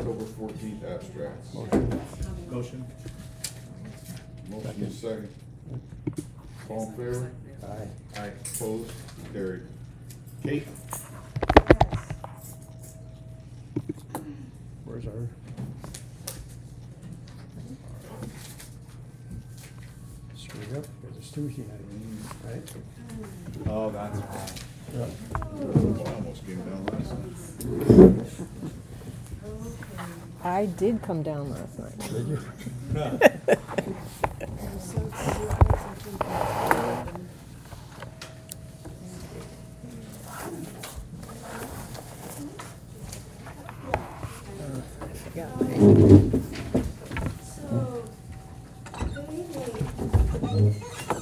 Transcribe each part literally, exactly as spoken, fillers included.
October fourteenth abstracts. Motion. Motion is second. All in favor? Aye. Aye. Opposed? Carried. Kate? Where's our? Straight up, there's a Tuesday night, right? Oh, that's right. Yeah. I almost came down last night. I did come down last night. Did you? I forgot. So, good evening.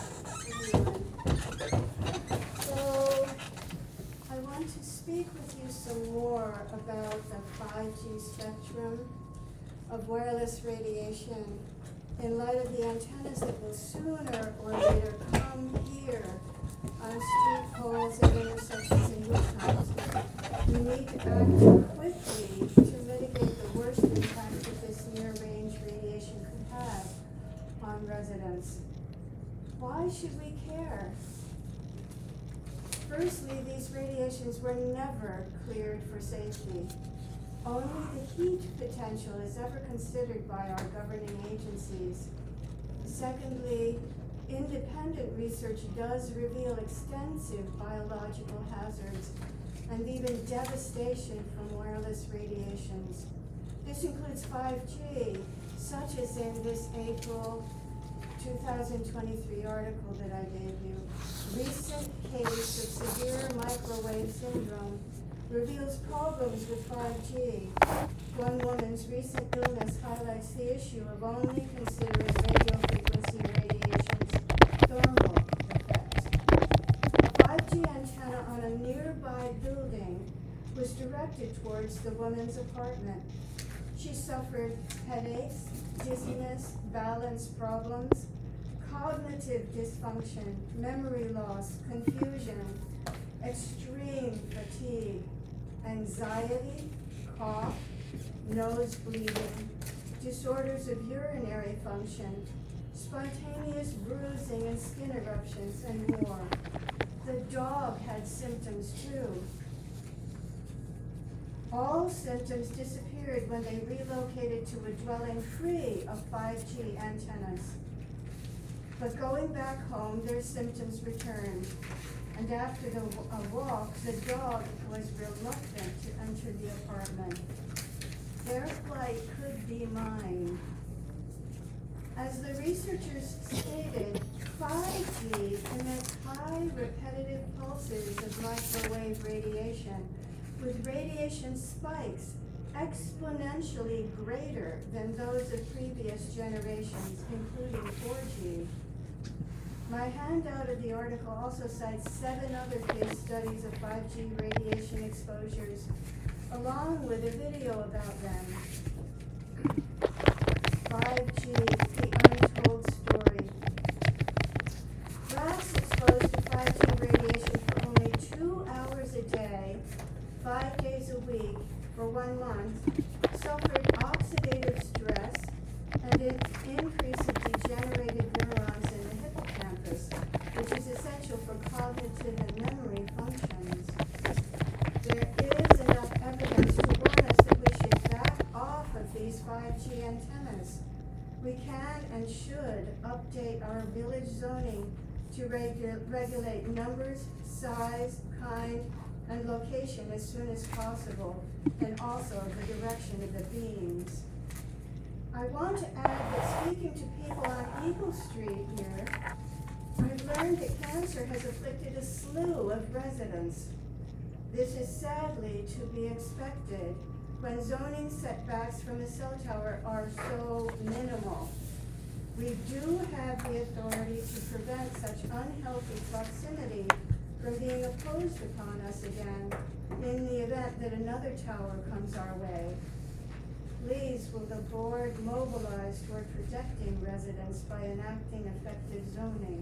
So, I want to speak with you some more about the five G spectrum of wireless radiation in light of the antennas that will sooner or later come here on street poles and intersections and rooftops. We need to act quickly to mitigate the worst impact that this near-range radiation could have on residents. Why should we care? Firstly, these radiations were never cleared for safety. Only the heat potential is ever considered by our governing agencies. Secondly, independent research does reveal extensive biological hazards and even devastation from wireless radiations. This includes five G, such as in this April two thousand twenty-three article that I gave you. Recent case of severe microwave syndrome reveals problems with five G. One woman's recent illness highlights the issue of only considering radio frequency radiation's thermal effects. A five G antenna on a nearby building was directed towards the woman's apartment. She suffered headaches, dizziness, balance problems, cognitive dysfunction, memory loss, confusion, extreme fatigue, anxiety, cough, nose bleeding, disorders of urinary function, spontaneous bruising and skin eruptions, and more. The dog had symptoms too. All symptoms disappeared when they relocated to a dwelling free of five G antennas. But going back home, their symptoms returned. And after the a walk, the dog was reluctant to enter the apartment. Their plight could be mine. As the researchers stated, five G emits high repetitive pulses of microwave radiation, with radiation spikes exponentially greater than those of previous generations, including four G. My handout of the article also cites seven other case studies of five G radiation exposures, along with a video about them. five G, the untold story. Rats exposed to five G radiation for only two hours a day, five days a week, for one month, suffered oxidative stress and an increase of degenerated neurons in the hippocampus, which is essential for cognitive and memory functions. There is enough evidence to warn us that we should back off of these five G antennas. We can and should update our village zoning to regu- regulate numbers, size, kind, and location as soon as possible, and also the direction of the beams. I want to add that speaking to people on Eagle Street here, I've learned that cancer has afflicted a slew of residents. This is sadly to be expected when zoning setbacks from a cell tower are so minimal. We do have the authority to prevent such unhealthy proximity from being imposed upon us again in the event that another tower comes our way. Please, will the board mobilize toward protecting residents by enacting effective zoning?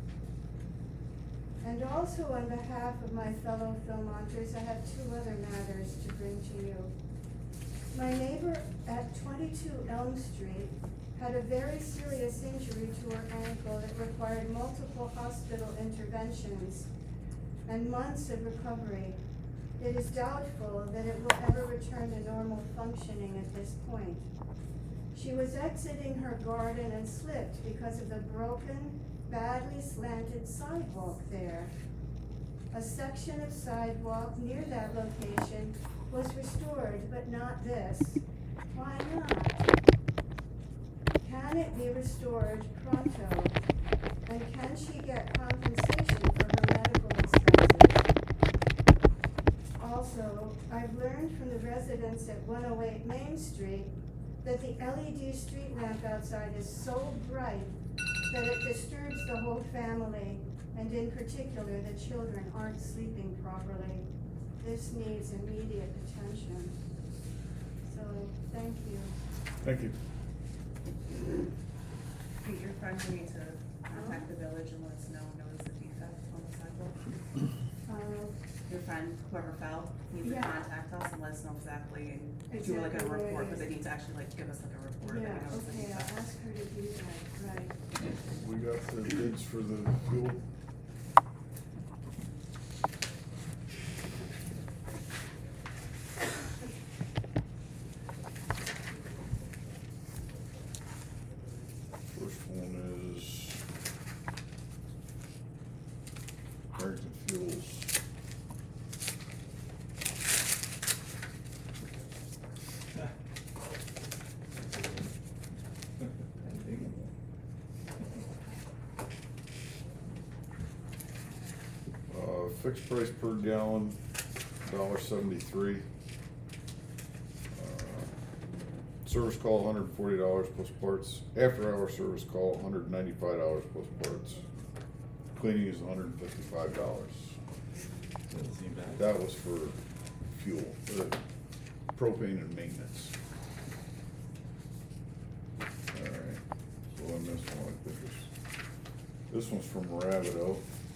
And also on behalf of my fellow Philmonters, I have two other matters to bring to you. My neighbor at twenty-two Elm Street had a very serious injury to her ankle that required multiple hospital interventions and months of recovery. It is doubtful that it will ever return to normal functioning at this point. She was exiting her garden and slipped because of the broken, badly slanted sidewalk there. A section of sidewalk near that location was restored, but not this. Why not? Can it be restored pronto? And can she get compensation for her medical expenses? Also, I've learned from the residents at one oh eight Main Street that the L E D street lamp outside is so bright that it disturbs the whole family, and in particular, the children aren't sleeping properly. This needs immediate attention. So, thank you. Thank you. Pete, your friend, we need to contact the village and let us know, notice the defect on the sidewalk. Uh, Your friend, whoever fell, needs to Yeah. contact us and let us know exactly, and do like a Exactly where it report, but is. they need to actually like give us like a report that Yeah, we notice the okay, defect. I'll ask her to do that, right. We got the bids for the fuel. First one is Harrington Fuels. Uh, fixed price per gallon, dollar seventy-three. Uh, Service call, hundred and forty dollars plus parts. After hour service call, hundred and ninety-five dollars plus parts. Cleaning is hundred and fifty-five dollars. Doesn't seem bad. That was for fuel, uh, propane and maintenance. Alright, so on this one, I think it's, this one's from Rabido.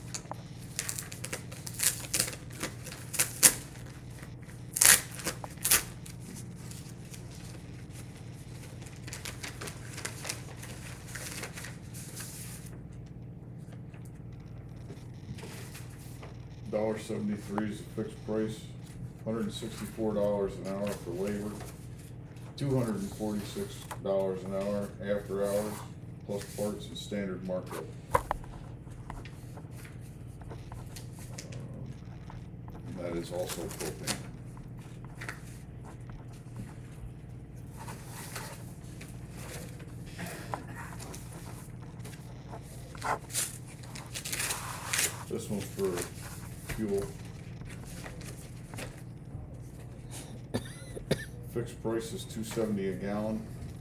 Dollar seventy-three is the fixed price, hundred and sixty-four dollars an hour for labor, two hundred and forty-six dollars an hour after hours, plus parts and standard markup. Um, and that is also propane. This one's for fuel. Fixed price is two seventy a gallon.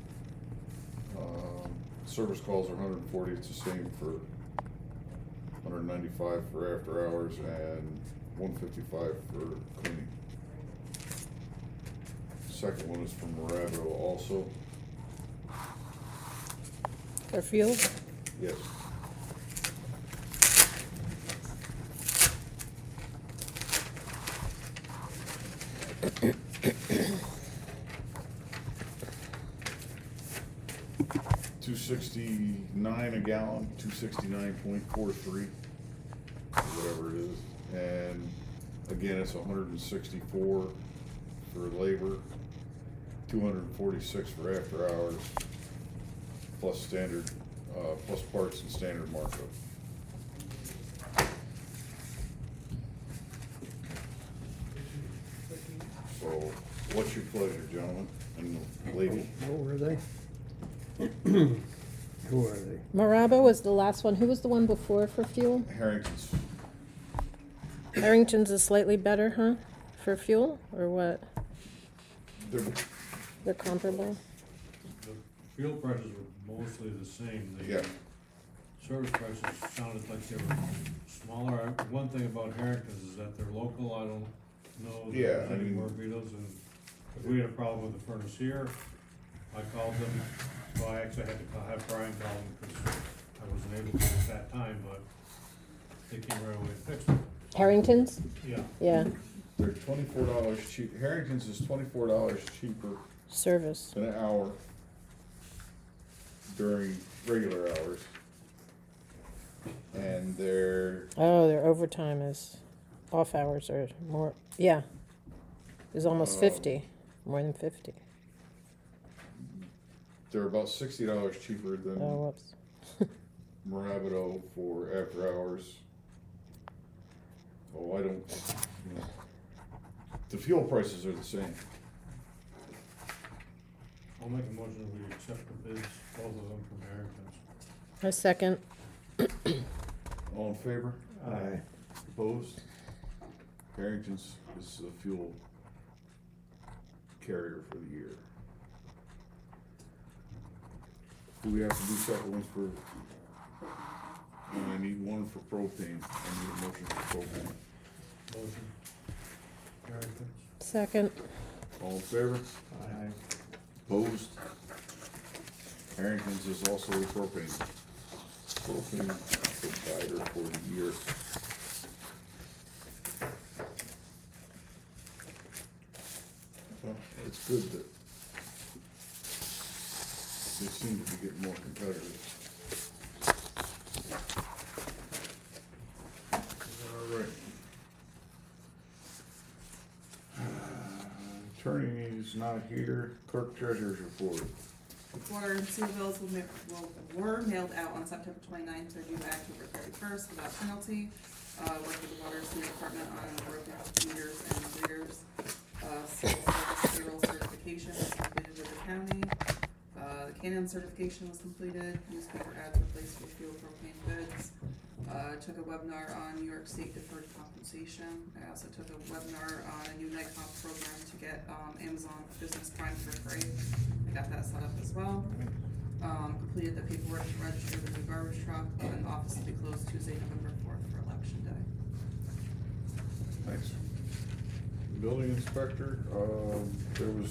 Um, Service calls are hundred and forty, it's the same for hundred ninety-five for after hours and one fifty-five for cleaning. Second one is from Rabido also, For fuel? yes. Two sixty-nine a gallon, two sixty-nine point four three, whatever it is. And again, it's hundred and sixty-four for labor, two hundred and forty-six for after hours, plus standard, uh, plus parts and standard markup. So, what's your pleasure, gentlemen and lady? Who are they? Who are they? Maraba was the last one. Who was the one before for fuel? Harrington's. Harrington's is slightly better, huh? For fuel, or what? They're, They're comparable? The fuel prices were mostly the same. The yeah, service prices sounded like they were smaller. I- One thing about Harrington's is that they're local. I don't know if Yeah, there's I any mean- more Vito's, and if we had a problem with the furnace here, I called them. Well, I actually had to call, have Brian call them because I wasn't able to at that time, but they came right away and fixed it. Harrington's? Yeah, Yeah. they're twenty-four dollars cheap, Harrington's is twenty-four dollars cheaper Service. than an hour during regular hours. And they're, Oh, their overtime is, off hours are more, yeah. Is almost Oh. fifty, more than fifty. they're about sixty dollars cheaper than Oh, whoops. Moravido for after hours. Oh, I don't, you know, the fuel prices are the same. I'll make a motion that we accept the bids, both of them from Harrington's. A second. All in favor? Aye. Opposed? Harrington's is the fuel carrier for the year. Do we have to do separate ones for, and I need one for propane, I need a motion for propane. Motion. Harrington's. Second. All in favor? Aye. Opposed? Harrington's is also the propane, propane provider for the year. Well, it's good that they seem to be getting more competitive. All right. Attorney's not here, clerk treasurer's report. Water and sewer bills will, ma- will, were mailed out on September twenty-ninth, they're due back October thirty-first without penalty. Uh, worked with the water and sewer department on broken meters and readers. Uh, civil service payroll certification was completed with the county. Uh, the Canon certification was completed, newspaper ads replaced with fuel propane goods. Uh, took a webinar on New York State deferred compensation. I also took a webinar on a new NICOP program to get, um, Amazon Business Prime for free. I got that set up as well. Um, completed the paperwork to register the new garbage truck, and the office will be closed Tuesday, November fourth for election day. Thanks. Building inspector, um, there was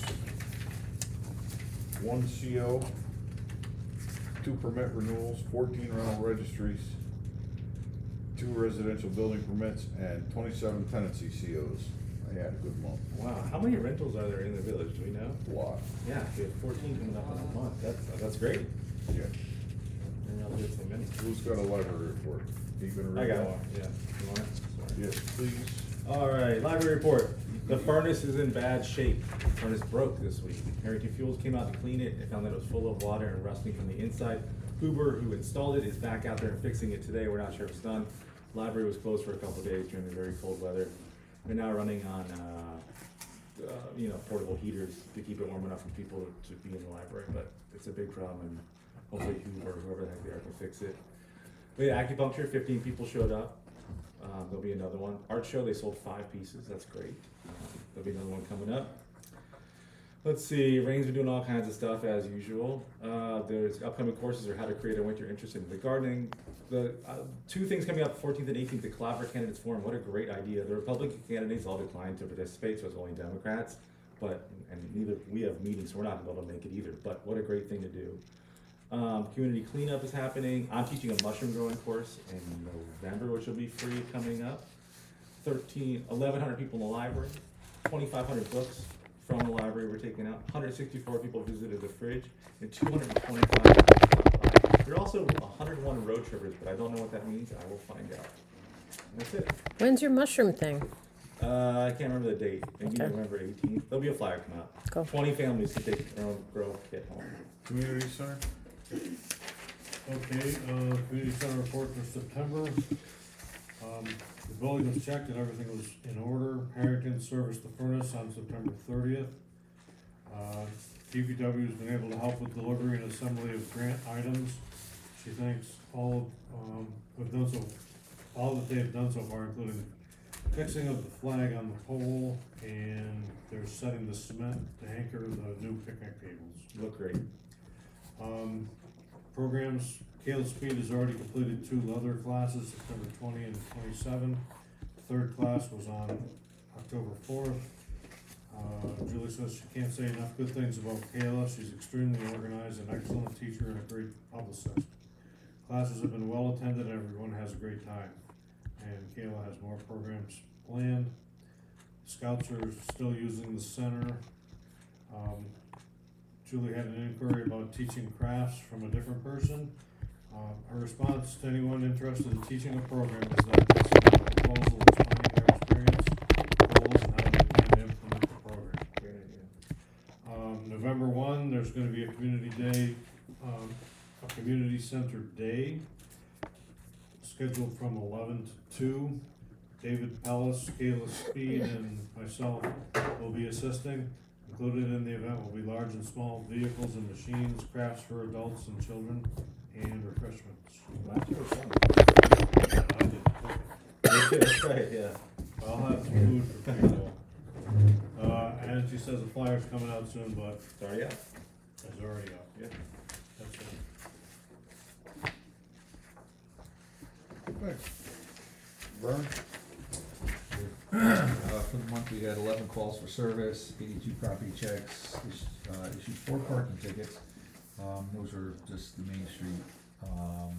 one C O, two permit renewals, fourteen rental registries, two residential building permits, and twenty-seven tenancy C Os. I had a good month. Wow, how many rentals are there in the village, do we know? A lot. Yeah, we have fourteen coming up in a month, that's, that's great. Yeah. Didn't realize we had so many. Who's got a library report? You gonna read I got that? one, yeah. You want it? Sorry. Yes, please. All right, library report. The furnace is in bad shape. The furnace broke this week. Harrington Fuels came out to clean it. They found that it was full of water and rusting from the inside. Huber, who installed it, is back out there and fixing it today. We're not sure if it's done. Library was closed for a couple of days during the very cold weather. We're now running on, uh, uh, you know, portable heaters to keep it warm enough for people to be in the library, but it's a big problem, and hopefully Huber, whoever the heck they are, can fix it. We had acupuncture, fifteen people showed up. Um, there'll be another one. Art show, they sold five pieces, that's great. Um, There'll be another one coming up. Let's see, Rain's been doing all kinds of stuff as usual. Uh, there's upcoming courses or how to create a winter interest in the gardening. The uh, two things coming up, fourteenth and eighteenth, the Collaborative Candidates Forum. What a great idea. The Republican candidates all declined to participate, so it's only Democrats. But, and neither, we have meetings, so we're not able to make it either. But what a great thing to do. Um, community cleanup is happening. I'm teaching a mushroom growing course in November, which will be free coming up. Thirteen, eleven hundred people in the library, twenty-five hundred books from the library were taken out. one hundred sixty-four people visited the fridge, and two hundred twenty-five people stopped by. There are also one hundred one road trippers, but I don't know what that means. I will find out. And that's it. When's your mushroom thing? Uh, I can't remember the date. Maybe Okay. November eighteenth. There'll be a flyer come out. Cool. twenty families can take their own grow kit home. Community center? Okay, uh, community center report for September. Um, the building was checked and everything was in order. Harrington serviced the furnace on September thirtieth. Uh, D P W has been able to help with delivery and assembly of grant items. She thanks all, um, have done so, all that they've done so far, including fixing of the flag on the pole, and they're setting the cement to anchor the new picnic tables. Look great. Um, programs, Caleb Speed has already completed two leather classes, September twenty and twenty-seven. Third class was on October fourth. Uh, Julie says she can't say enough good things about Kayla. She's extremely organized, an excellent teacher, and a great publicist. Classes have been well attended, and everyone has a great time. And Kayla has more programs planned. scouts are still using the center. Um, Julie had an inquiry about teaching crafts from a different person. Uh, her response to anyone interested in teaching a program is that this is not a proposal, it's finding their experience, goals, and how they plan to implement the program. Great idea. Um, November one, there's gonna be a community day, um, a community center day, scheduled from eleven to two. David Pellis, Kayla Speed, and myself will be assisting. Included in the event will be large and small vehicles and machines, crafts for adults and children, and refreshments. Last year was fun. I did. That's right, yeah. I'll have some food for people. Uh, and she says the flyer's coming out soon, but It's already out. it's already up. Yeah. That's it. Okay. Vern? Uh, for the month, we got eleven calls for service, eighty-two property checks, issued, uh, issued four parking tickets. Um, those are just the Main Street, um,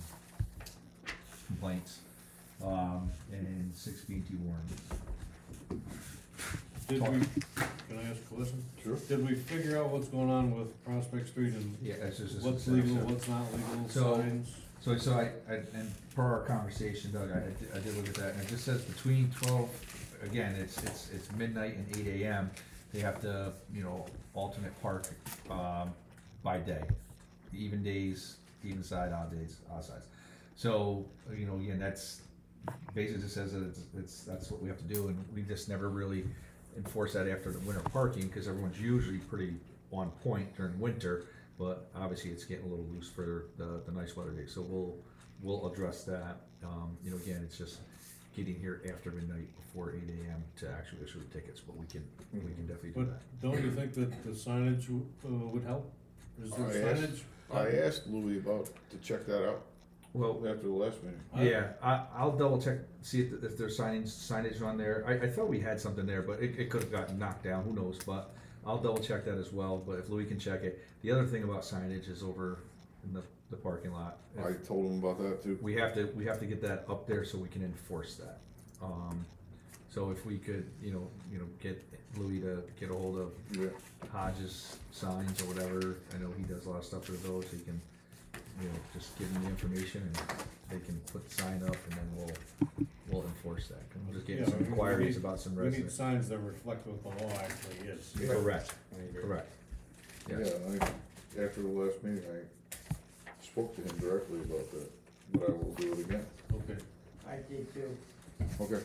complaints, um, and six B and T warrants. Did we, can I ask a question? Sure. Did we figure out what's going on with Prospect Street and Yeah, it's just. it's- what's so- legal, what's not legal, So- signs? So, so I, I, and per our conversation, Doug, I, did- I did look at that, and it just says between twelve, again, it's, it's, it's midnight and eight AM. They have to, you know, alternate park, um, by day, even days, even side, odd days, odd sides. So, you know, again, that's, basically just says that it's, it's, that's what we have to do, and we just never really enforce that after the winter parking, cause everyone's usually pretty on point during winter. But obviously, it's getting a little loose for the, the nice weather days, so we'll, we'll address that. Um, you know, again, it's just getting here after midnight, before eight AM to actually issue the tickets, but we can, we can definitely do But that. don't you think that the signage, uh, would help? Is there I asked- signage? I asked Louis about, to check that out Well, after the last meeting. yeah, I, I'll double check, see if, if there's signage, signage on there. I, I thought we had something there, but it, it could've gotten knocked down, who knows, but I'll double check that as well, but if Louis can check it. The other thing about signage is over in the, the parking lot. I told him about that too. We have to, we have to get that up there so we can enforce that. Um, so if we could, you know, you know, get Louis to get a hold of Yeah. Hodges signs or whatever, I know he does a lot of stuff for those, he can, you know, just give them the information and they can put the sign up and then we'll, we'll enforce that. I'm just getting Yeah, some we- we inquiries need- about some We need residents. signs that reflect what the law actually is. Yeah. Correct, correct. Yeah, Yes. I, after the last meeting, I spoke to him directly about that, but I will do it again. Okay. I did too. Okay.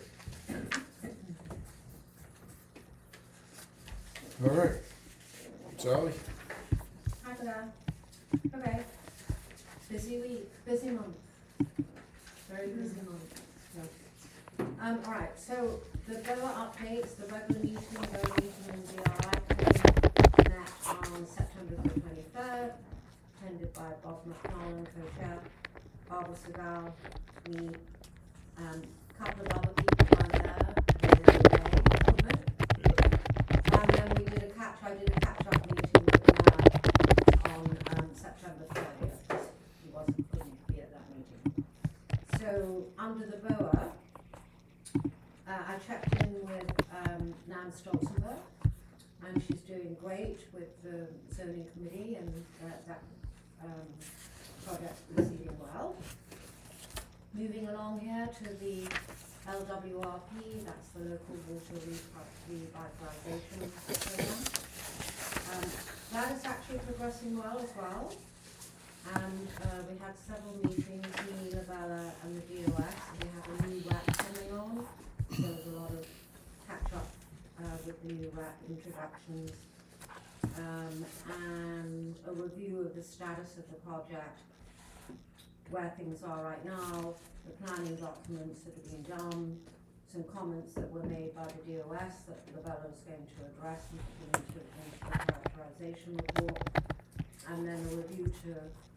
All right. Sally? Hi there. Okay. Busy week, busy month. Very busy month. So, Um, alright, so the B O A updates, the regular meeting, B O A meeting in the D R I committee met on September the twenty-third, attended by Bob McMullen, co-chair, Barbara Segal, me, um, a couple of other people weren't there, they were away, and then we did a catch, I did a catch-up meeting with the mayor on, um, September thirtieth, because he wasn't, couldn't be at that meeting. So, under the B O A, uh, I checked in with, um, Nan Stolzenberg, and she's doing great with the zoning committee, and, uh, that, um, project's proceeding well. Moving along here to the L W R P, that's the local water re- revitalization program. Um, that is actually progressing well as well. And, uh, we had several meetings, me, Lavella, and the D O S, and we have a new rep coming on. There was a lot of catch up, uh, with the new rep introductions. Um, and a review of the status of the project, where things are right now, the planning documents that have been done, some comments that were made by the D O S that Lavella is going to address and put into, into the characterization report, and then a review to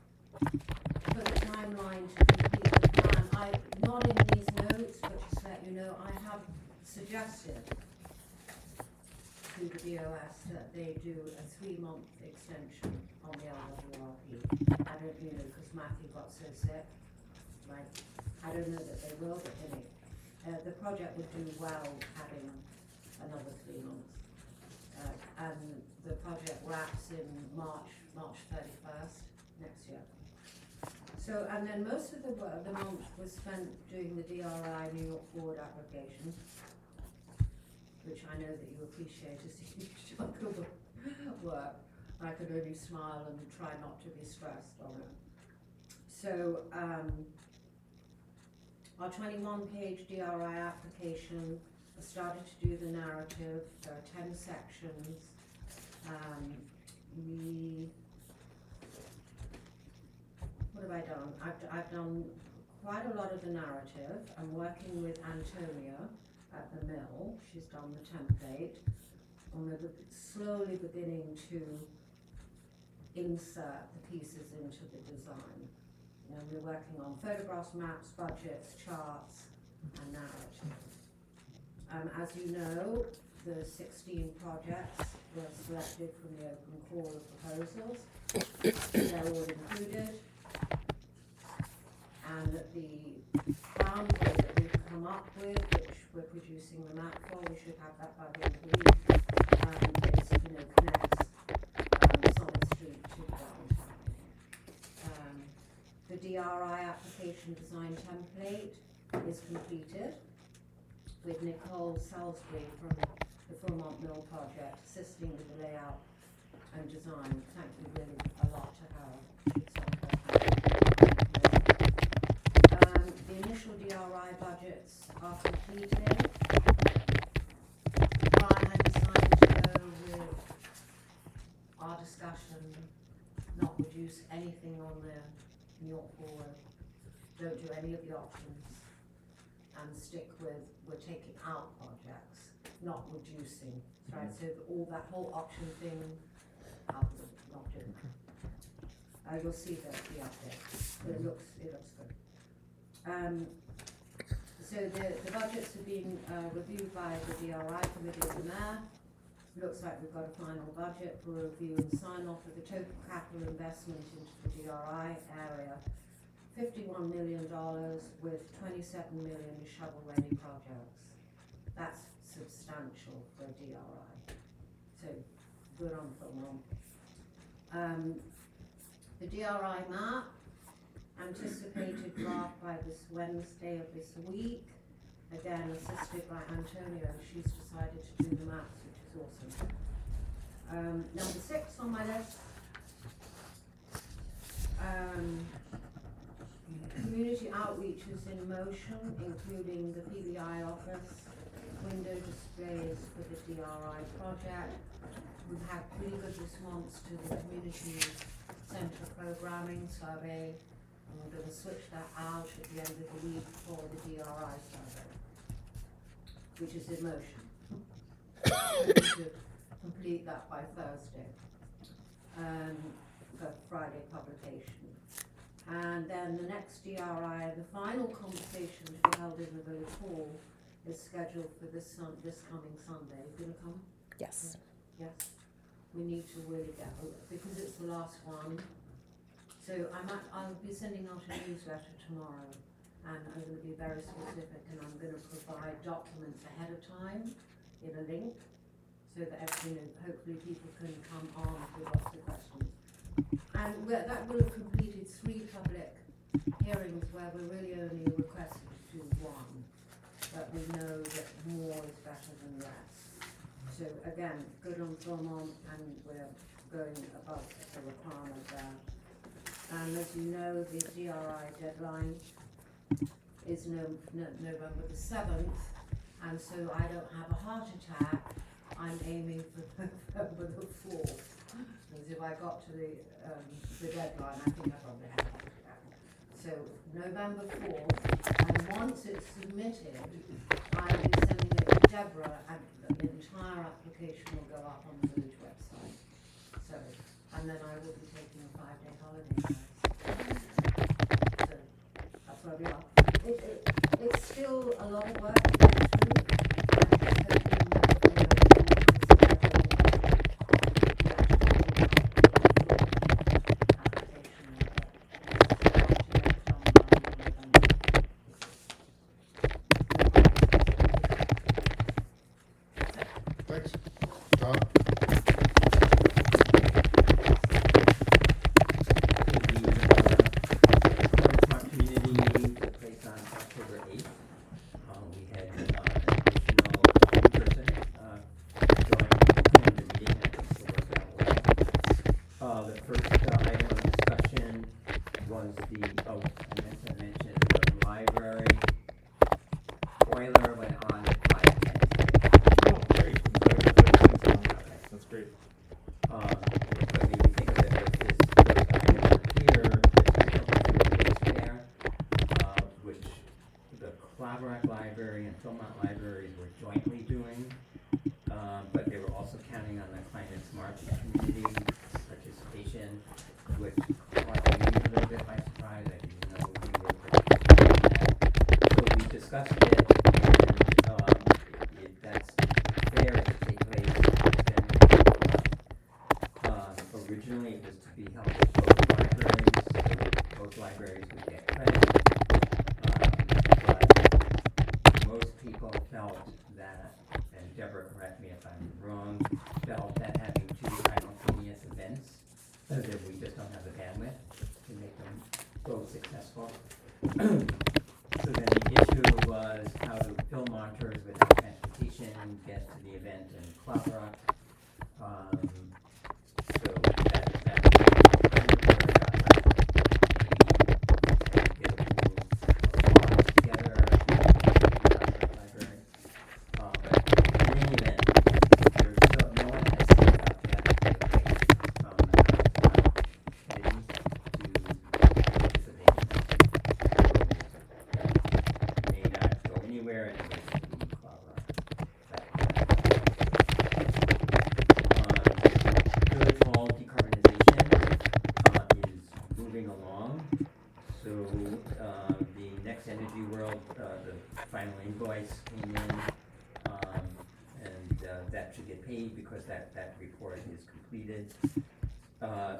put a timeline to complete the plan. I, not in these notes, but just to let you know, I have suggested to the D O S that they do a three-month extension on the L W R P. I don't, you know, because Matthew got so sick, like, I don't know that they will, but they may. Uh, the project would do well having another three months. Uh, and the project wraps in March, March thirty-first next year. So, and then most of the work, the month was spent doing the D R I New York Forward application, which I know that you appreciate is a huge chunk of work. I could only smile and try not to be stressed on it. So, um, our twenty-one page D R I application, I started to do the narrative. There are ten sections. Um, we, what have I done? I've, I've done quite a lot of the narrative. I'm working with Antonia at the mill. She's done the template. And we're slowly beginning to insert the pieces into the design. You know, we're working on photographs, maps, budgets, charts, and narrative. Um, as you know, the sixteen projects were selected from the open call of proposals. They're all included. And the plan that we've come up with, which we're producing the map for, we should have that by the end of the week, um, is, you know, connects um, Solid Street to downtown. Um, the D R I application design template is completed, with Nicole Salisbury from the Fremont Mill project assisting with the layout and design. Thank you really a lot to her. She's done her um, the initial D R I budgets are completed. Brian had decided to go with our discussion, not reduce anything on the New York Forward, don't do any of the options, and stick with, we're taking out projects, not reducing, right? So all that whole option thing, out, not doing that. Uh, you'll see the, the update, but it looks, it looks good. Um, so the, the budgets are being uh, reviewed by the D R I committee of the mayor. Looks like we've got a final budget for review and sign off of the total capital investment into the D R I area. fifty-one million dollars with twenty-seven million dollars shovel-ready projects. That's substantial for a D R I. So, good on Fremont. Um, the D R I map, anticipated draft by this Wednesday of this week. Again, assisted by Antonio. She's decided to do the maps, which is awesome. Um, number six on my list. Um, Community outreach is in motion, including the P B I office, window displays for the D R I project. We've had pretty good response to the community centre programming survey, and we're going to switch that out at the end of the week for the D R I survey, which is in motion. We should complete that by Thursday, um, for Friday publication. And then the next D R I, the final conversation to be held in the village hall, is scheduled for this sun, this coming Sunday. You gonna come? Yes. Yes. We need to really get, because it's the last one. So I might, I'll be sending out a newsletter tomorrow, and I'm gonna be very specific, and I'm gonna provide documents ahead of time in a link, so that, you know, hopefully people can come armed with lots of questions. And we're, that will have completed three public hearings where we're really only requested to do one, but we know that more is better than less. So again, good on Fremont, and we're going above the requirement there. And as you know, the D R I deadline is no, no, November the seventh, and so I don't have a heart attack. I'm aiming for November the fourth. Because if I got to the, um, the deadline, I think I probably have a heart attack. So November fourth, and once it's submitted, I'll be sending it to Deborah, and the entire application will go up on the village website. So, and then I will be taking a five-day holiday. So that's where we are. It, it, it's still a lot of work to get through. I'm just hoping that, you know, the first uh, item of discussion was the, oh, I meant to mention, the library boiler went on at five ten today. Oh, great. Congratulations. That's great. Um, but when you think of it as this, this item on here, it's there, uh, which the Claverack Library and Philmont Libraries were jointly doing. Um, but they were also counting on the Climate Smart community participation, which caught me a little bit by surprise. I didn't know we were participating in that. So we discussed it, and um, it, that's fair to take place. Then, um, originally, it was to be held at both libraries, so both libraries would get credit. Um, but most people felt that, and Deborah, correct me if I'm wrong, felt that having two simultaneous events, that we just don't have the bandwidth to make them both successful. So then the issue was how do Philmonters without transportation get to the event in Claverack. Um, so that, that, together, library. Um, in any event, there's still, no one has set up yet the place from the committee to participate. May not go anywhere and it will be Claverack. Um, Village Hall decarbonization uh, is moving along. So uh, the Next Energy World, uh, the final invoice came in, um, and uh, that should get paid because that, that report is completed. Uh,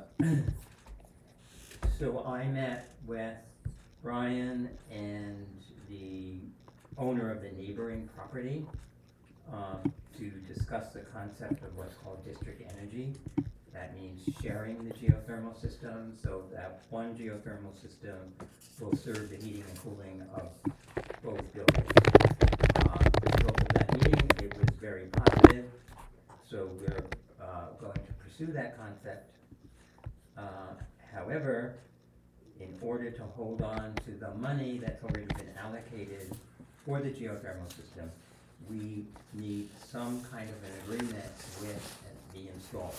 so I met with Brian and the owner of the neighboring property um, to discuss the concept of what's called district energy. That means sharing the geothermal system, so that one geothermal system will serve the heating and cooling of both buildings. Um, the result of that meeting, it was very positive, so we're uh, going to pursue that concept. Uh, however, in order to hold on to the money that's already been allocated for the geothermal system, we need some kind of an agreement with the installer.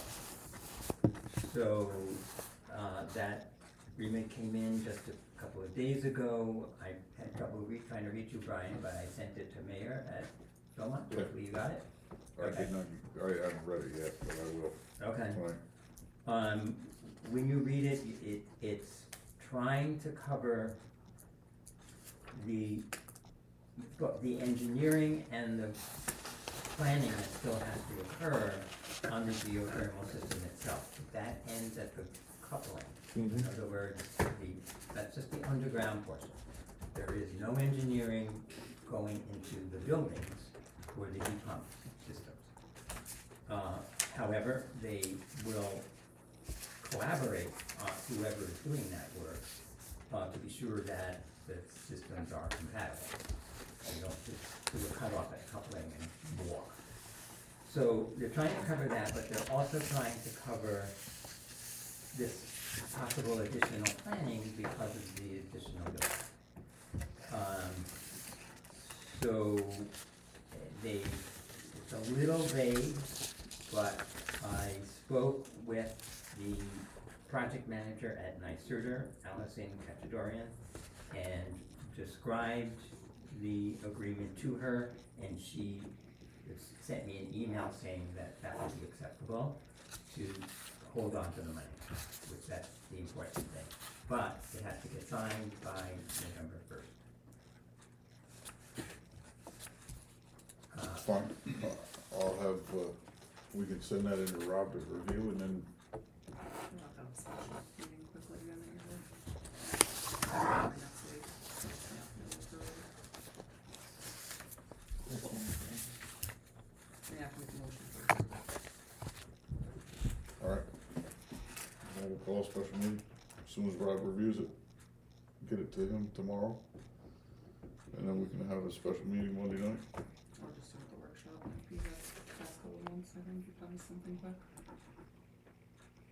So uh, that agreement came in just a couple of days ago. I had trouble re- trying to reach you, Brian, but I sent it to Mayor at Philmont. Okay. Hopefully you got it. I did not, I haven't read it yet, but I will. Okay. Fine. Um, when you read it, it, it's trying to cover the, the engineering and the planning that still has to occur on the geothermal system itself. That ends at the coupling. Mhm. In other words, the, that's just the underground portion. There is no engineering going into the buildings for the heat pump systems. Uh, however, they will collaborate, uh, whoever is doing that work, uh, to be sure that the systems are compatible. You don't just do a cutoff at coupling and walk. So they're trying to cover that, but they're also trying to cover this possible additional planning because of the additional building. Um, so they, it's a little vague, but I spoke with the project manager at NYSERDA, Allison Cachadorian, and described the agreement to her, and she sent me an email saying that that would be acceptable to hold on to the money, which that's the important thing. But it has to get signed by November first. Uh, Fine. Uh, I'll have, uh, we can send that into Rob to review and then, Meeting quickly again, usually. Next week. We have to make a motion first. all right. I will call a special meeting as soon as Rob reviews it. Get it to him tomorrow. And then we can have a special meeting Monday night. Or just do the workshop, maybe that's past couple of months, I think you've done something quick.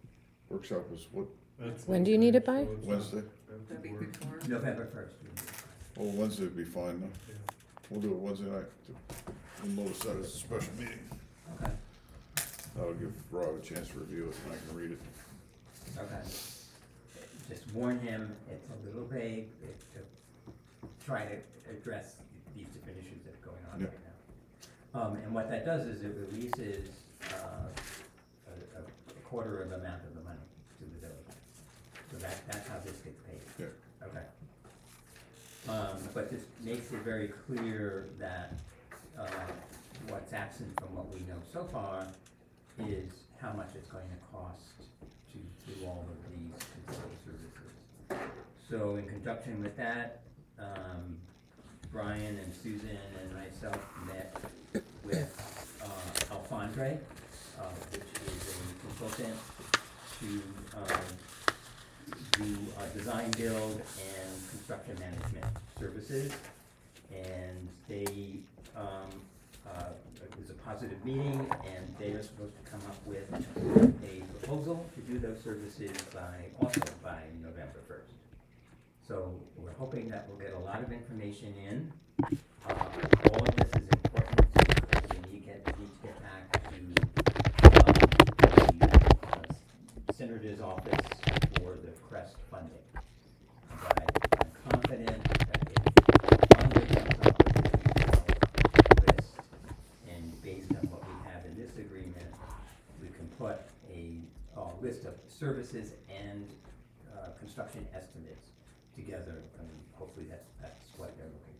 Workshop is what, That's When do you need it by? so it's not- Wednesday? that That'd be would work. before. November first. Oh, Wednesday would be fine then. Yeah. We'll do it Wednesday night. We'll notice that as a special meeting. Okay, That'll give Rob a chance to review it and I can read it. okay. Just warn him, it's a little vague, it, to try to address these different issues that are going on Yeah. right now. Um, and what that does is it releases, uh, a, a quarter of the amount of the money to the village. So that, that's how this gets paid. Yeah. Okay. Um, but this makes it very clear that, uh, what's absent from what we know so far is how much it's going to cost to do all of these consulting services. So in conjunction with that, um, Brian and Susan and myself met with, uh, Alfondre, uh, which is a consultant to, um, do, uh, design, build, and construction management services. And they, um, uh, it was a positive meeting, and they are supposed to come up with a proposal to do those services by, also by November first. So we're hoping that we'll get a lot of information in. Uh, all of this is important because we need, get, need to get back to, um, the, uh, Senator's office for the CREST funding. But I'm confident that if Congress comes up with a list, and based on what we have in this agreement, we can put a, uh list of services and, uh, construction estimates together, and hopefully that's, that's what they're looking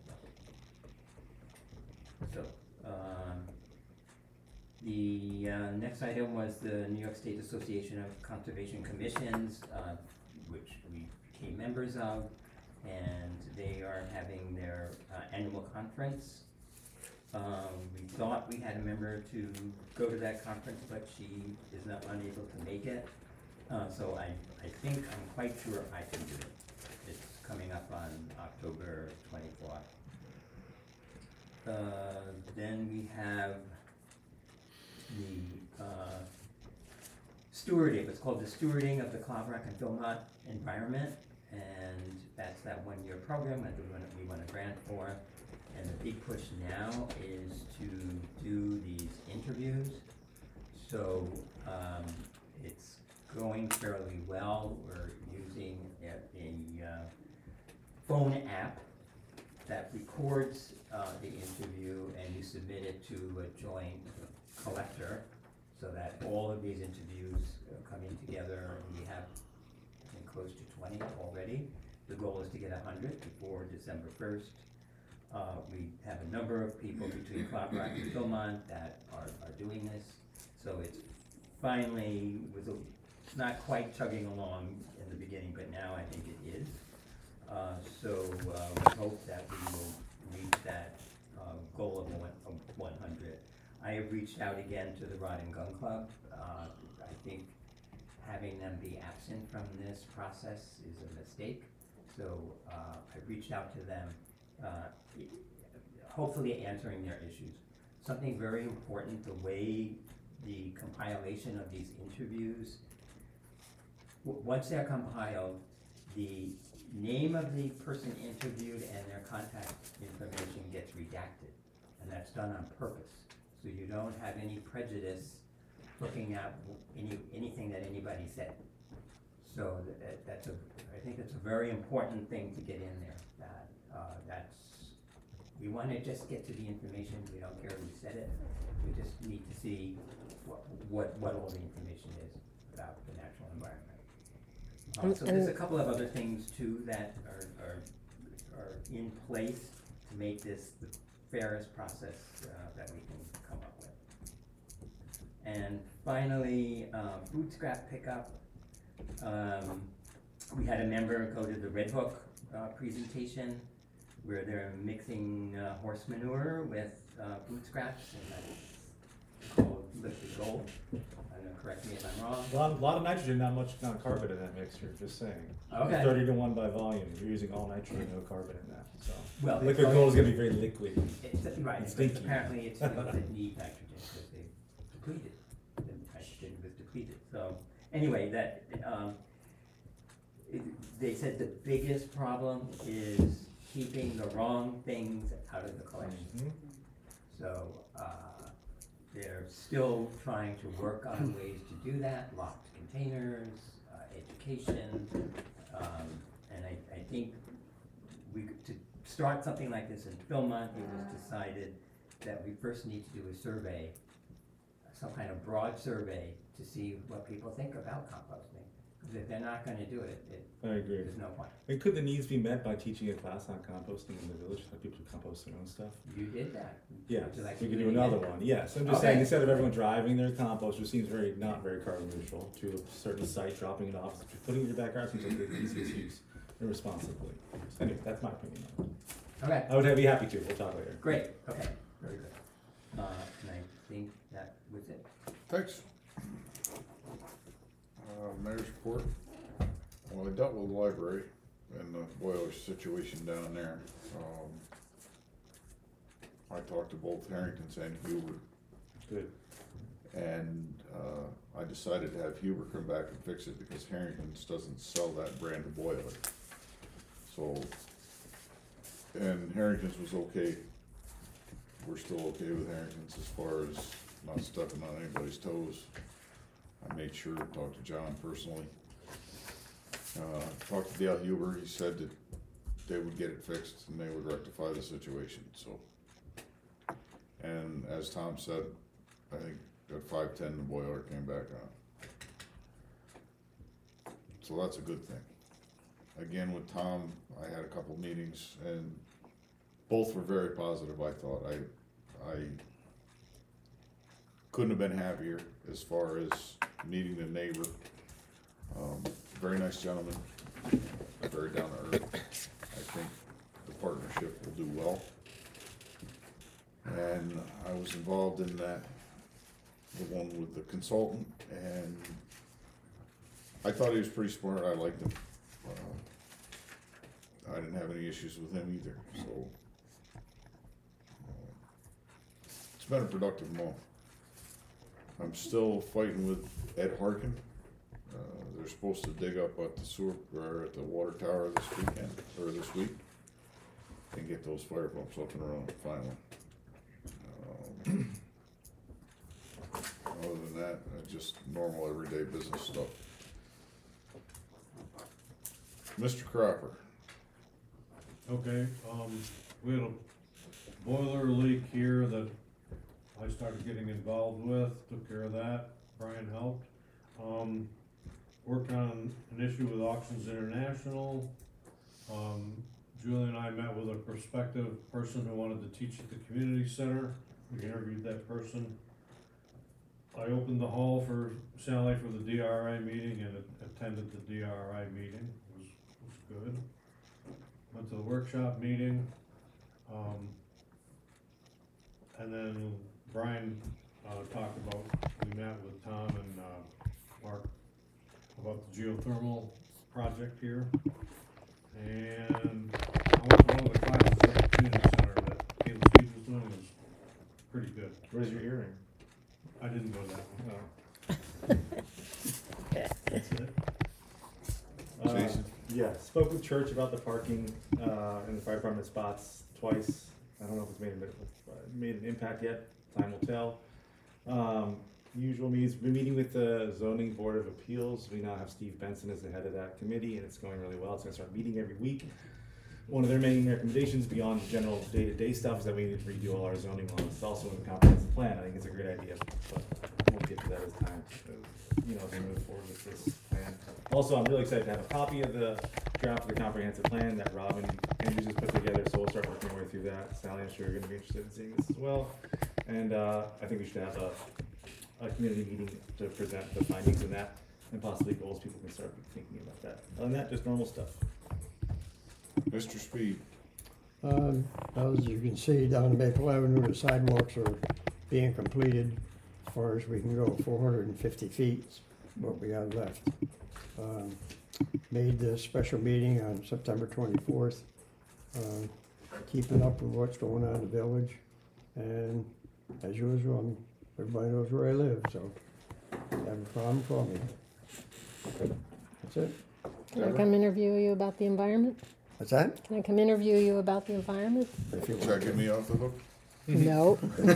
for. So, um, the, uh, next item was the New York State Association of Conservation Commissions, uh, which we became members of, and they are having their, uh, annual conference. Um, we thought we had a member to go to that conference, but she is not unable to make it. Uh, so I, I think, I'm quite sure I can do it. It's coming up on October twenty-fourth. Uh, then we have the, uh, stewarding, it's called the Stewarding of the Claverack and Philmont Environment, and that's that one-year program that we want, we want a grant for. And the big push now is to do these interviews. So, um, it's going fairly well. We're using a, a, uh, phone app that records, uh, the interview, and you submit it to a joint collector, so that all of these interviews are coming together, and we have, I think, close to twenty already. The goal is to get a hundred before December first. Uh, we have a number of people between Claverack and Philmont that are, are doing this, so it's finally, was a, not quite chugging along in the beginning, but now I think it is. Uh, so, uh, we hope that we will reach that, uh, goal of one, of one hundred. I have reached out again to the Rod and Gun Club. Uh, I think having them be absent from this process is a mistake, so, uh, I've reached out to them, uh, hopefully answering their issues. Something very important, the way the compilation of these interviews, w- once they're compiled, the name of the person interviewed and their contact information gets redacted, and that's done on purpose. So you don't have any prejudice looking at any, anything that anybody said. So that, that's a, I think it's a very important thing to get in there, that, uh, that's, we wanna just get to the information, we don't care who said it, we just need to see what, what, what all the information is about the natural environment. Uh, And- so there's a and- couple of other things too that are, are, are in place to make this the fairest process, uh, that we can come up with. And finally, uh, food scrap pickup. Um, we had a member go to the Red Hook, uh, presentation where they're mixing, uh, horse manure with, uh, food scraps, and that's called liquid gold. I don't know, correct me if I'm wrong. A lot, lot of nitrogen, not much, not carbon in that mixture, just saying. Okay. Thirty to one by volume, you're using all nitrogen, no carbon in that, so. Well, they Liquid call gold it- is gonna be very liquid. It's, right, It's but stinky. apparently it's fields that need nitrogen because they depleted, the nitrogen was depleted. So anyway, that, um, it- they said the biggest problem is keeping the wrong things out of the collection. Mhm. So, uh, they're still trying to work on ways to do that, locked containers, uh, education. Um, and I, I think we, could- to start something like this in Philmont, it was decided that we first need to do a survey, some kind of broad survey to see what people think about composting. Because if they're not gonna do it, it, I agree. there's no point. And could the needs be met by teaching a class on composting in the village, let people compost their own stuff? You did that. Yes, Would you like we to could do do it another again? one, yes, I'm just saying, Okay. instead of everyone driving their compost, which seems very, not very carbon neutral, to a certain site, dropping it off, putting it in your backyard seems like the easiest use, irresponsibly. So anyway, that's my opinion on it. Okay, I would be happy to, we'll talk later. great, okay, very good. Uh, and I think that was it. Thanks. Uh, mayor's report. Well, I dealt with the library and the boiler situation down there. Um, I talked to both Harrington's and Huber, Good. and, uh, I decided to have Huber come back and fix it because Harrington's doesn't sell that brand of boiler. So, and Harrington's was okay. We're still okay with Harrington's as far as not stepping on anybody's toes. I made sure to talk to John personally. Uh, talked to Dale Huber, he said that they would get it fixed and they would rectify the situation, so. And as Tom said, I think at five ten, the boiler came back on. So that's a good thing. Again, with Tom, I had a couple meetings and both were very positive, I thought. I, I couldn't have been happier as far as meeting the neighbor. Um, very nice gentleman, very down to earth. I think the partnership will do well. And I was involved in that, the one with the consultant, and I thought he was pretty smart, I liked him. Uh, I didn't have any issues with him either, so. uh, It's been a productive month. I'm still fighting with Ed Harkin. Uh, they're supposed to dig up at the sewer, or at the water tower this weekend, or this week, and get those fire pumps up and running finally. Um, Other than that, uh, just normal everyday business stuff. Mister Cropper, Okay, um, we had a boiler leak here that I started getting involved with, took care of that, Brian helped. Um, worked on an issue with Auctions International. Um, Julie and I met with a prospective person who wanted to teach at the community center. We interviewed that person. I opened the hall for Sally for the D R I meeting and attended the D R I meeting, it was, was good. Went to the workshop meeting, um, and then Brian, uh, talked about, we met with Tom and, uh, Mark about the geothermal project here. And I went to one of the classes at the community center that Caleb Steve was doing, it was pretty good. Where's your hearing? I didn't go that one. Oh. That's it. Uh, Jason? Yeah, spoke with Church about the parking, uh, in the fire department spots twice. I don't know if it's made, a- made an impact yet, time will tell. Um, usual meetings, we're meeting with the zoning board of appeals. We now have Steve Benson as the head of that committee, and it's going really well. It's gonna start meeting every week. One of their main recommendations beyond the general day-to-day stuff is that we need to redo all our zoning laws. It's also in the comprehensive plan. I think it's a great idea, but we'll get to that as time, uh, you know, as we move forward with this plan. Also, I'm really excited to have a copy of the draft of the comprehensive plan that Robin Andrews has put together, so we'll start working our way through that. Sally, I'm sure you're gonna be interested in seeing this as well. And, uh, I think we should have a, a community meeting to present the findings in that, and possibly goals people can start thinking about that. Other than that, just normal stuff. Mister Speed, Um, as you can see down Maple Avenue, the sidewalks are being completed as far as we can go, four hundred and fifty feet, is what we have left. Um, made the special meeting on September twenty-fourth, uh, keeping up with what's going on in the village. And as usual, I'm- everybody knows where I live, so if you have a problem, call me. That's it. Can I come interview you about the environment? What's that? Can I come interview you about the environment? If you Try want to get to. me off the hook? No.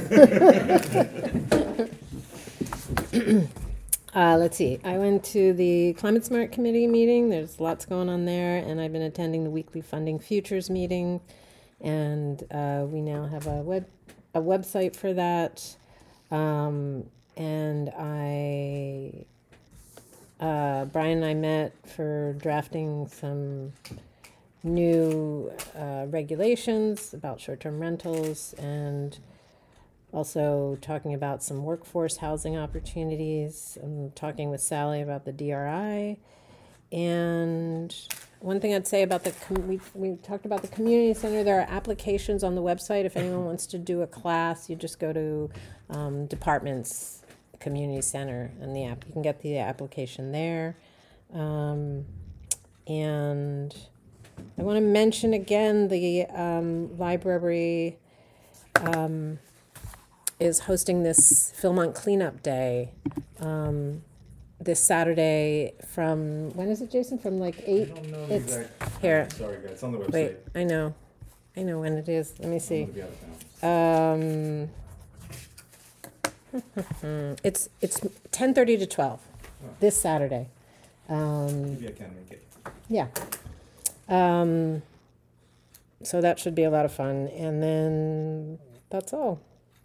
Uh, let's see, I went to the Climate Smart Committee meeting, there's lots going on there, and I've been attending the weekly Funding Futures meeting. And, uh, we now have a web, a website for that. Um, and I, uh, Brian and I met for drafting some new, uh, regulations about short-term rentals, and also talking about some workforce housing opportunities. I'm talking with Sally about the D R I. And one thing I'd say about the, com- we, we talked about the community center. There are applications on the website. If anyone wants to do a class, you just go to um, departments, community center, and the app. You can get the application there. Um, and I want to mention again the um, library. Um, is hosting this Philmont Cleanup Day um, this Saturday from, when is it, Jason? From like I eight? don't know the It's exact. here. Sorry, guys, it's on the website. Wait, I know. I know when it is. Let me I'm see. gonna be out of town. Um, it's it's ten thirty to twelve this Saturday. Um, Maybe I can make it. yeah. Um, so that should be a lot of fun. And then that's all.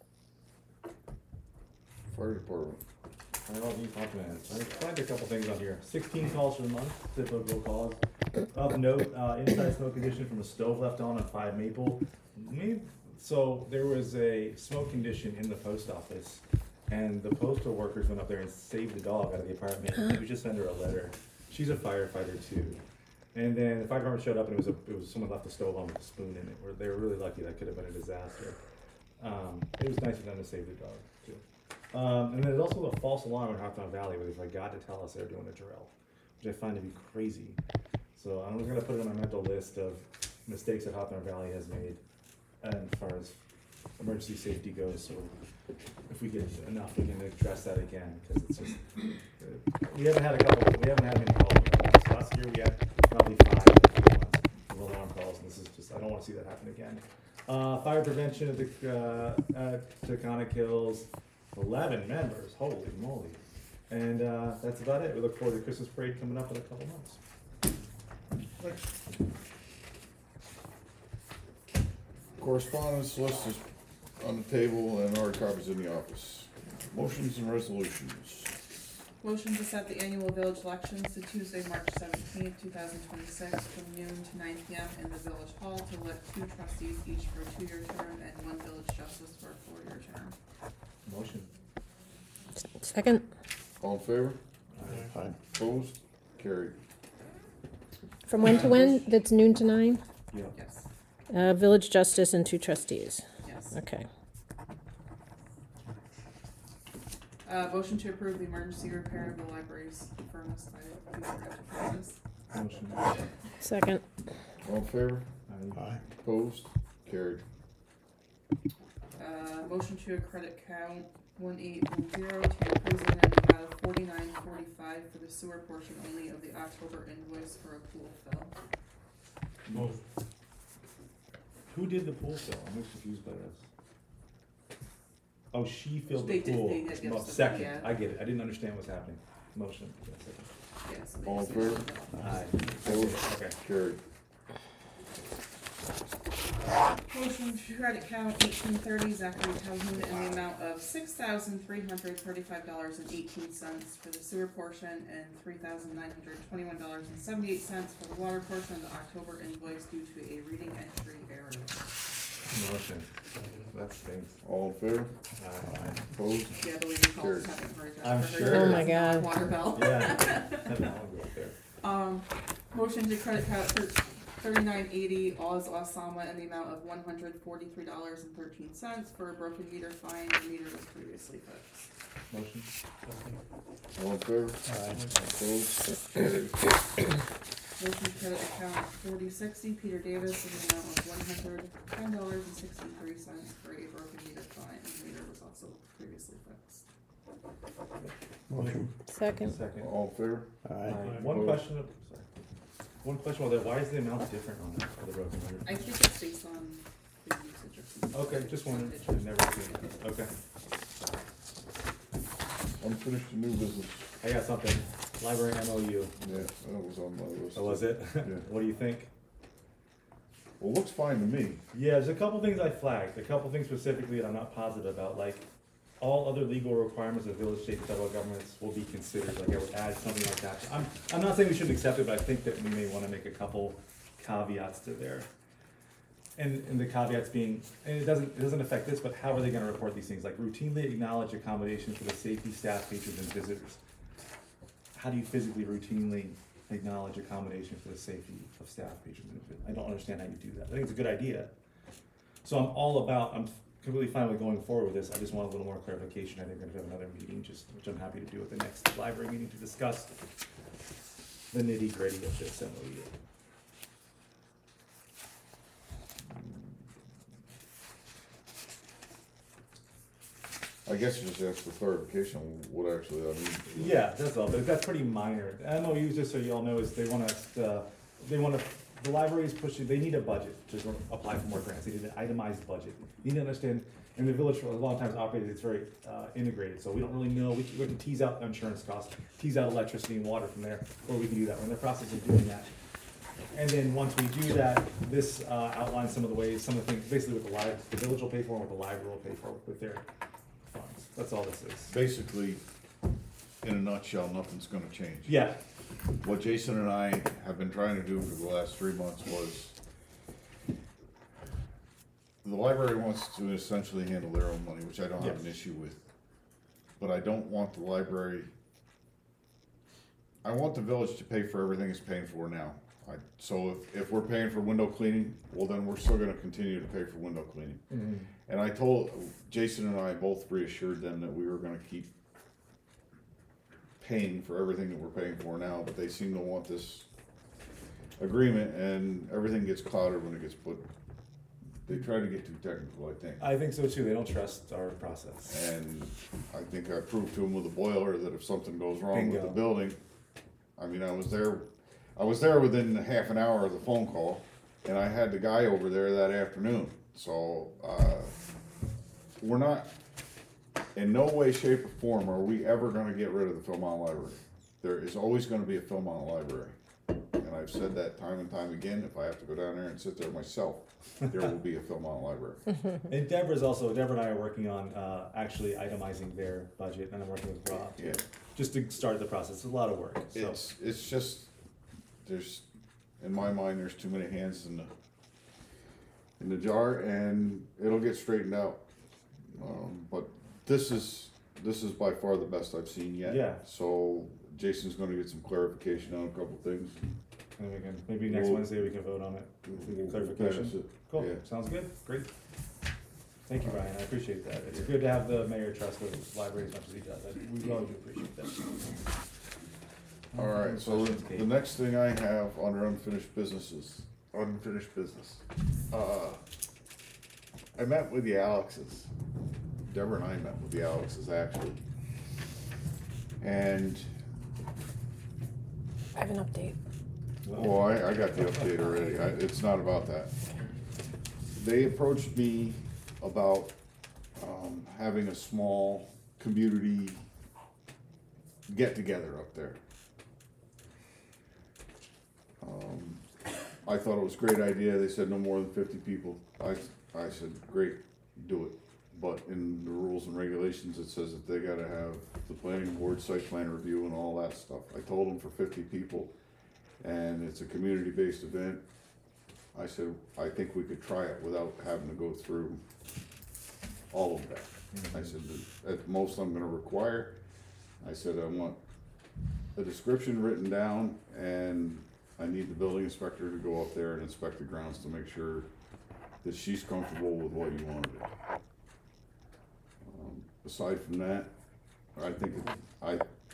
Fire department. I don't need compliments. I find a couple things on here. Sixteen calls for the month, typical calls. Of note, uh, inside smoke condition from a stove left on on Five Maple. Maybe, so there was a smoke condition in the post office, and the postal workers went up there and saved the dog out of the apartment. And we just sent her a letter. She's a firefighter too. And then the fire department showed up, and it was a, it was someone left the stove on with a spoon in it. We're- They were really lucky. That could have been a disaster. Um, it was nice of them to save the dog too. Um, and there's also a false alarm in Hawthorne Valley where they forgot to tell us they were doing a drill, which I find to be crazy. So I'm just gonna put it on my mental list of mistakes that Hawthorne Valley has made, and as far as emergency safety goes. So if we get enough, we can address that again, because it's just, uh, we haven't had a couple, we haven't had many calls about this. Last year we had probably five of alarm calls, and this is just, I don't wanna see that happen again. Uh, fire prevention at the, uh, at Taconic Hills, eleven members, holy moly. And, uh, that's about it. We look forward to the Christmas parade coming up in a couple months. Correspondence list is on the table and hard copies in the office. Motions and resolutions. Motion to set the annual village elections to Tuesday, March seventeenth, two thousand twenty-six, from noon to nine P M in the village hall to elect two trustees each for a two-year term and one village justice for a four-year term. Motion. Second. All in favor? Fine. Opposed? Carried. From when to when? That's noon to nine? Yeah. Yes, Uh, village justice and two trustees. yes. Okay. Uh, motion to approve the emergency repair of the library's furnace by Cooper Enterprises. Motion. Second. All in favor? Aye. Aye. Opposed? Carried. Uh, motion to accredit count one eight one zero to the president in the amount of forty-nine forty-five for the sewer portion only of the October invoice for a pool fill. Motion. Who did the pool fill? I'm confused by this. Oh, she filled the They did- pool. they did, yes, Mo- the- Second, yeah. I get it. I didn't understand what's happening. Motion. Yeah, second. Yes. they All in just- favor? Aye. Opposed? Okay. Carried. Motion to credit count eighteen thirty Zachary Calhoun in the amount of six thousand three hundred thirty-five dollars and eighteen cents for the sewer portion and three thousand nine hundred twenty-one dollars and seventy-eight cents for the water portion of the October invoice due to a reading entry error. Motion. That stinks. All in favor? Aye. Opposed? Yeah, the lady called Carried. having heard that. I'm for her sure. Oh my God. Water bill. Yeah. That one will go up there. Um, motion to credit count thirty-nine eighty Oz Osama in the amount of one hundred forty-three dollars and thirteen cents for a broken meter fine. The meter was previously fixed. Motion. All in favor? Aye. Opposed? Carried. Motion to credit account forty sixty Peter Davis in the amount of one hundred ten dollars and sixty-three cents for a broken meter fine. The meter was also previously fixed. Motion. Second. Second. All in favor? Aye. Uh, One question, of- sorry. One question, well, why is the amount different on that for the broken meter? I think it's based on the usage of. some- Okay, just wondering, I've never seen it, okay. Unfinished new business. I got something, library M O U, Yeah, that was on my list. oh, was it? Yeah. What do you think? Well, looks fine to me. Yeah, there's a couple things I flagged, a couple things specifically that I'm not positive about, like, all other legal requirements of village, state, and federal governments will be considered, like I would add something like that. I'm, I'm not saying we shouldn't accept it, but I think that we may wanna make a couple caveats to there. And, and the caveats being, and it doesn't, it doesn't affect this, but how are they gonna report these things, like routinely acknowledge accommodations for the safety, staff, patrons, and visitors. How do you physically routinely acknowledge accommodation for the safety of staff, patrons, and visitors? I don't understand how you do that, I think it's a good idea. So I'm all about, I'm completely fine with going forward with this, I just want a little more clarification, I think we're gonna have another meeting, just, which I'm happy to do at the next library meeting to discuss the nitty gritty of this M O U. I guess you just ask for clarification on what actually that means. Yeah, that's all, but that's pretty minor. The M O Us, just so you all know, is they want us to, they want to, the library is pushing, they need a budget to apply for more grants. They need an itemized budget. You need to understand, in the village for a long time it's operated, it's very uh, integrated, so we don't really know, we can, we can tease out insurance costs, tease out electricity and water from there, or we can do that. We're in the process of doing that. And then once we do that, this uh, outlines some of the ways, some of the things, basically what the library, the village will pay for and what the library will pay for with their funds. That's all this is. Basically, in a nutshell, nothing's gonna change. Yeah, What Jason and I have been trying to do for the last three months was, the library wants to essentially handle their own money, which I don't have an Yes. issue with. But I don't want the library, I want the village to pay for everything it's paying for now. I, so if, if we're paying for window cleaning, well then we're still gonna continue to pay for window cleaning. Mhm. And I told, Jason and I both reassured them that we were gonna keep paying for everything that we're paying for now, but they seem to want this agreement, and everything gets clouded when it gets put, they try to get too technical, I think. I think so too. They don't trust our process. And I think I proved to them with the boiler that if something goes wrong with the Bingo. building, I mean, I was there, I was there within half an hour of the phone call, and I had the guy over there that afternoon. So, uh, we're not, in no way, shape, or form are we ever gonna get rid of the Philmont Library. There is always gonna be a Philmont Library. And I've said that time and time again, if I have to go down there and sit there myself, there will be a Philmont Library. And Deborah's also, Deborah and I are working on uh, actually itemizing their budget, and I'm working with Rob Yeah. just to start the process. It's a lot of work. So. It's, it's just, there's, in my mind, there's too many hands in the, in the jar, and it'll get straightened out. Um, but this is, this is by far the best I've seen yet. Yeah. So Jason's gonna get some clarification on a couple things. And we can, maybe next We'll- Wednesday we can vote on it. If we get We'll clarification. pass it. Cool. Yeah. Sounds good. Great. Thank you, Brian. I appreciate that. It's good to have the mayor trust the library as much as he does. I- We really do appreciate that. All right, so the, the next thing I have under unfinished businesses, unfinished business. Uh, I met with the Alexes. Deborah and I met with the Alexes, actually. And, I have an update. well, I, I got the update already. I, it's not about that. They approached me about, um, having a small community get-together up there. Um, I thought it was a great idea. They said no more than fifty people. I, I said, great, do it. But in the rules and regulations, it says that they gotta have the planning board, site plan review and all that stuff. I told them for fifty people, and it's a community-based event. I said, I think we could try it without having to go through all of that. I said, at most I'm gonna require, I said, I want a description written down, and I need the building inspector to go up there and inspect the grounds to make sure that she's comfortable with what you wanna do. Um, Aside from that, I think, it- I,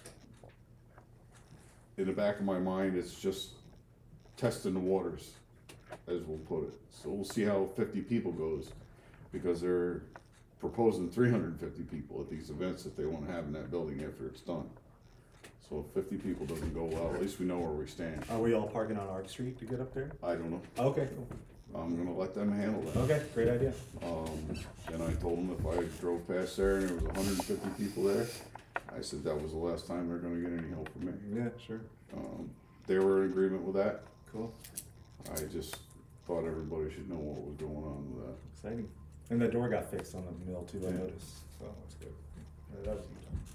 in the back of my mind, it's just testing the waters, as we'll put it. So we'll see how fifty people goes, because they're, proposing three hundred and fifty people at these events that they wanna have in that building after it's done. So if fifty people doesn't go well, at least we know where we stand. Are we all parking on Arc Street to get up there? I don't know, Okay, cool. I'm gonna let them handle that. Okay, great idea. Um, and I told them if I drove past there and there was hundred and fifty people there, I said that was the last time they're gonna get any help from me. Yeah, sure. Um, they were in agreement with that. Cool. I just thought everybody should know what was going on with that. Exciting. And the door got fixed on the mill too, I Yeah. noticed, so that's good. Yeah, that was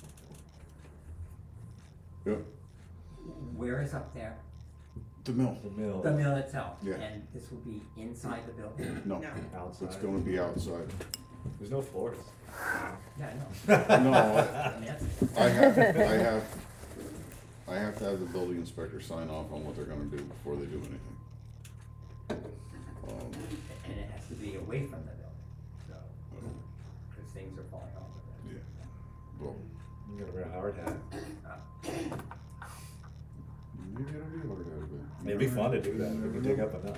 Yeah, Where is up there? the mill, the mill. The mill itself? Yeah. And this will be inside the building? no, No. Outside. it's gonna be outside. There's no floors. Yeah, I know. No, I, I mean, that's, I have, I have, I have to have the building inspector sign off on what they're gonna do before they do anything. Um, and it has to be away from the building, so, because things are falling off of it. yeah, well, You gotta wear a hard hat. Uh, maybe it'll be hard out of it. It'd be fun to do that, we can dig up enough.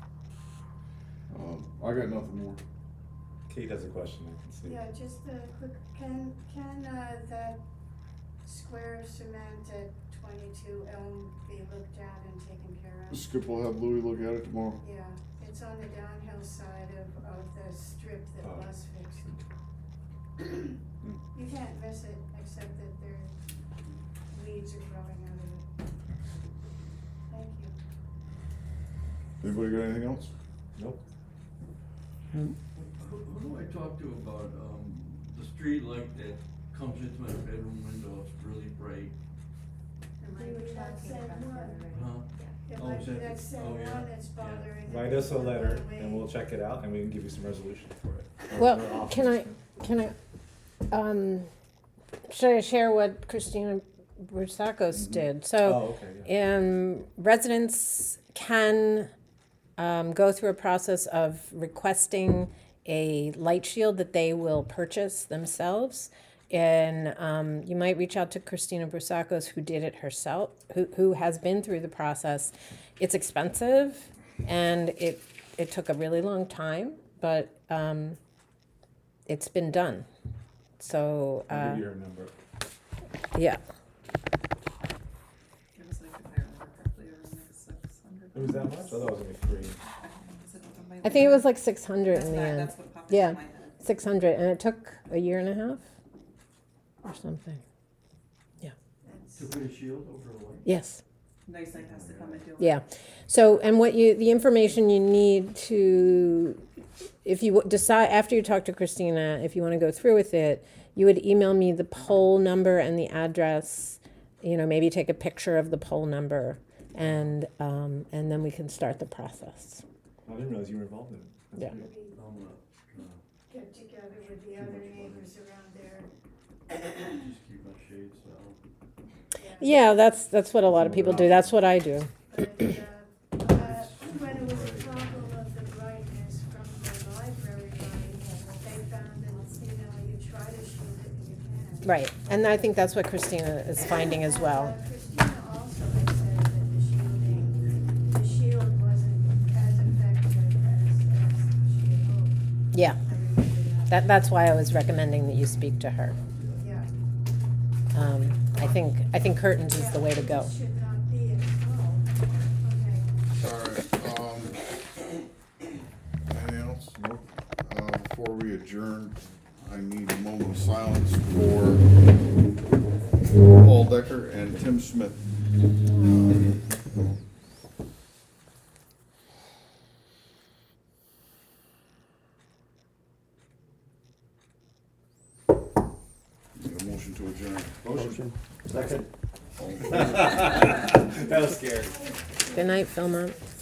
Um, I got nothing more. Kate has a question, I can see. Yeah, just a quick, can, can, uh, that square of cement at twenty-two Elm be looked at and taken care of? Skip will have Louis look at it tomorrow. Yeah, it's on the downhill side of, of the strip that Oh. was fixed. You can't miss it, except that there, weeds are growing out of it. Thank you. Anybody got anything else? Nope. Who, who do I talk to about, um, the street light that comes into my bedroom window, it's really bright, Maybe that's that one. huh? It Oh, might is be that- that same oh, yeah. one that's bothering. Write us a people letter on the and way. we'll check it out and we can give you some resolution for it. Or- or Well, can I, options. can I, um, should I share what Christina Brusakos did? Oh, So, okay, yeah. um, residents can, um, go through a process of requesting a light shield that they will purchase themselves. And, um, you might reach out to Christina Brusakos, who did it herself, who, who has been through the process. It's expensive and it, it took a really long time, but, um, it's been done. So, I'll uh, give you her number. yeah. It was like, if I remember correctly, it was like six hundred. It was that much? I thought it was gonna be free. I think it was like six hundred That's in the what, end. that's what popped Yeah. into my head. Six hundred, and it took a year and a half or something. To put a shield over the light? Yes. Nice Light has to come and do it. Yeah. So, and what you, the information you need to, if you w- decide, after you talk to Christina, if you want to go through with it, you would email me the poll number and the address, you know, maybe take a picture of the poll number, and, um, and then we can start the process. I didn't realize you were involved in it. That's Yeah. great. I'm not, uh, Get together with the other neighbors around there. just keep my shades down. Yeah, that's, that's what a lot of people do. That's what I do. But, uh, uh, when it was a problem of the brightness from the library light, they found that, you know, you try to shoot it and you can't. Right. And I think that's what Christina is finding as well. Uh, Christina also had said that the shielding, the shield wasn't as effective as, as she had hoped. Yeah. I remember that. That, that's why I was recommending that you speak to her. Yeah. Um, I think, I think curtains is Yeah, the way to it go. should not be installed. Okay. Alright, um, anything else? Nope. Uh, before we adjourn, I need a moment of silence for Paul Decker and Tim Smith. Need a motion to adjourn. Motion. Second. All in favor? That was scary. Good night, Philmont.